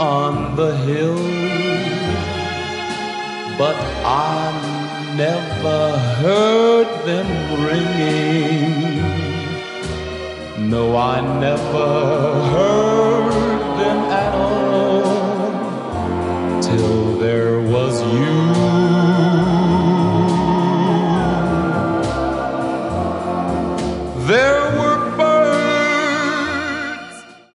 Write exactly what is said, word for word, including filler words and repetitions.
on the hill, but I never heard them ringing. No, I never